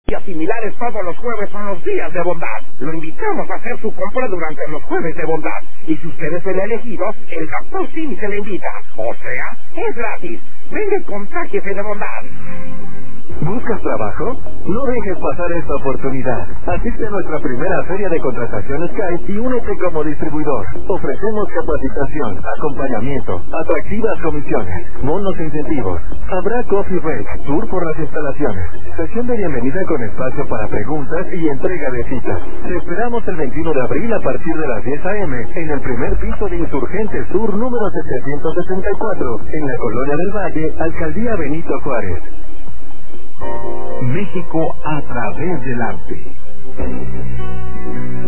Días similares todos los jueves son los días de bondad. Lo invitamos a hacer su compra durante los jueves de bondad. Y si usted es el elegido, el Doctor Simi se le invita. O sea, es gratis. Venga y contágiese de bondad. ¿Buscas trabajo? No dejes pasar esta oportunidad. Asiste a nuestra primera feria de contratación Skype y únete como distribuidor. Ofrecemos capacitación, acompañamiento, atractivas comisiones, bonos e incentivos. Habrá coffee break, tour por las instalaciones, sesión de bienvenida con espacio para preguntas y entrega de citas. Te esperamos el 21 de abril a partir de las 10 a.m. en el primer piso de Insurgentes Sur número 764, en la Colonia del Valle, Alcaldía Benito Juárez. México a través del arte.